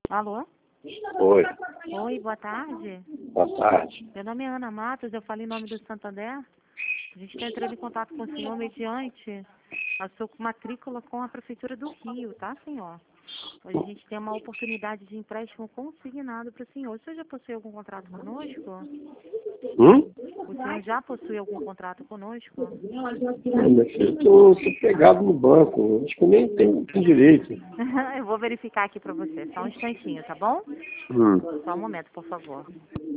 Alô? Oi, Oi, boa tarde. boa tarde. Meu nome é Ana Matos, eu falo em nome do Santander. A gente está entrando em contato com o senhor mediante a sua matrícula com a Prefeitura do Rio, tá, senhor? Hoje a gente tem uma oportunidade de empréstimo consignado para o senhor. O senhor já possui algum contrato conosco? O senhor já possui algum contrato conosco? Meu filho, tô pegado no banco. Acho que eu nem tenho direito. Eu vou verificar aqui para você. Só um instantinho, tá bom? Hum. Só um momento, por favor.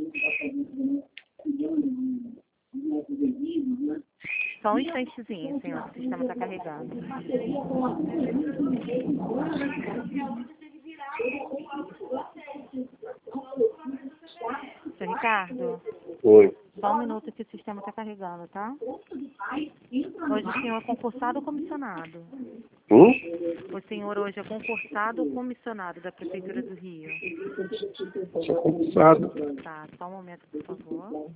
Só um instantezinho, senhor. O sistema está carregando. Seu Ricardo, Oi. só um minuto que o sistema está carregando, tá? Hoje o senhor é concursado ou comissionado? O senhor hoje é concursado ou comissionado da Prefeitura do Rio? Sou concursado. Tá, só um momento, por favor.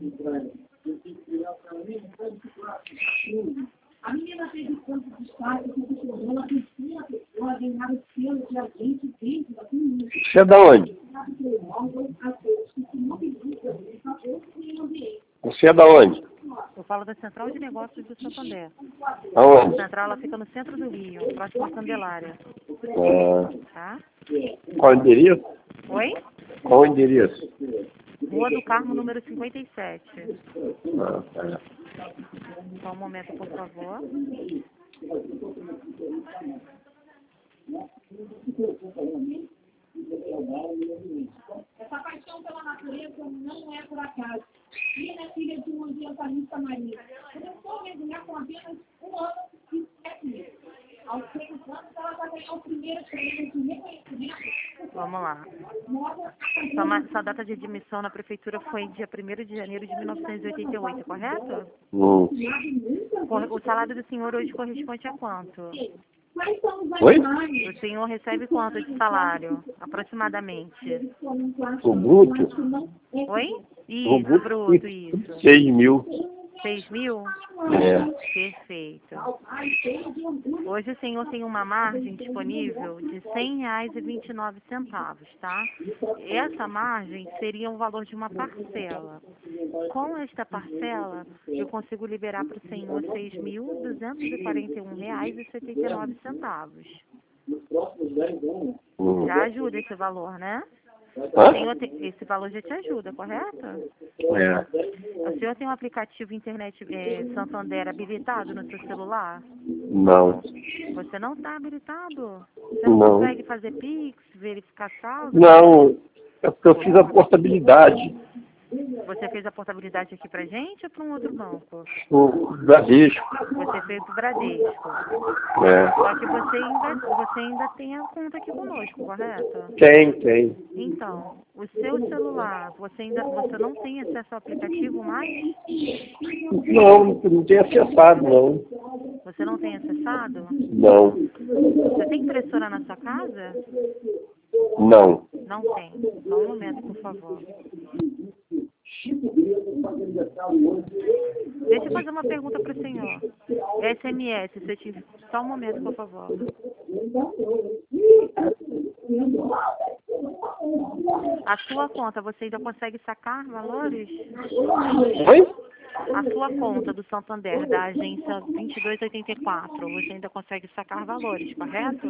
A menina teve tanto destaque que ela precisa a pessoa ganhar o selo de agente dentro da comunidade. Você é da onde? Você é da onde? Eu falo da Central de Negócios do Santander. Aonde? A central ela fica no centro do Rio, próximo à Candelária. Tá? Qual o endereço? Oi? Qual o endereço? Rua do Carmo, número 57. Tá. Só um momento, por favor. Essa paixão pela natureza não é por acaso. Tina é filha de um ambientalista marinho. Começou a mergulhar com apenas 1 ano e 7 meses. Aos 6 anos, ela vai ganhar o primeiro prêmio de reconhecimento. Vamos lá. Sua data de admissão na prefeitura foi dia 1º de janeiro de 1988, correto? O salário do senhor hoje corresponde a quanto? Oi? O senhor recebe quanto de salário, aproximadamente? O bruto? Oi? O Isso, bruto, isso. 6.000. 6.000? É. Perfeito. Hoje o senhor tem uma margem disponível de R$100,29, tá? Essa margem seria o valor de uma parcela. Com esta parcela, eu consigo liberar para o senhor R$6.241,79. Já ajuda esse valor, né? O senhor esse valor já te ajuda, correto? É. O senhor tem um aplicativo internet Santander habilitado no seu celular? Não. Você não está habilitado? Você não consegue fazer Pix, verificar saldo? Não. É porque eu fiz a portabilidade. Você fez a portabilidade aqui pra gente ou para um outro banco? O Bradesco. Você fez o Bradesco. É. Só que você ainda tem a conta aqui conosco, correto? Tem. Então, o seu celular, você não tem acesso ao aplicativo mais? Não tem acessado, não. Você não tem acessado? Não. Você tem impressora na sua casa? Não. Não tem. Só um momento, por favor. Deixa eu fazer uma pergunta para o senhor. SMS, se eu tiver... Só um momento, por favor. A sua conta, você ainda consegue sacar valores? Oi? A sua conta do Santander, da agência 2284, você ainda consegue sacar valores, correto?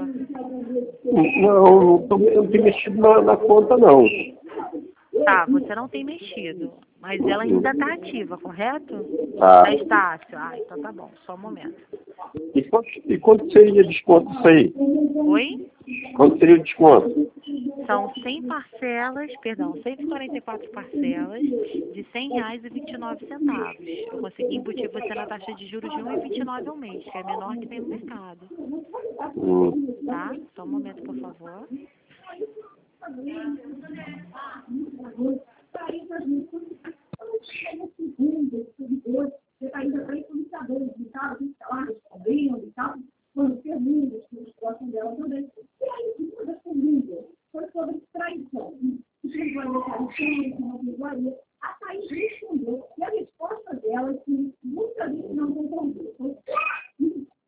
Não tenho mexido na conta, não. Tá, você não tem mexido, mas ela ainda está ativa, correto? Tá. Da Estácio. Então tá bom, só um momento. E quanto seria desconto isso aí? Oi? Quanto seria o desconto? São 144 parcelas de R$100,29. Eu consegui embutir você na taxa de juros de 1,29 ao mês, que é a menor que tem no mercado. Tá? Só um momento, por favor.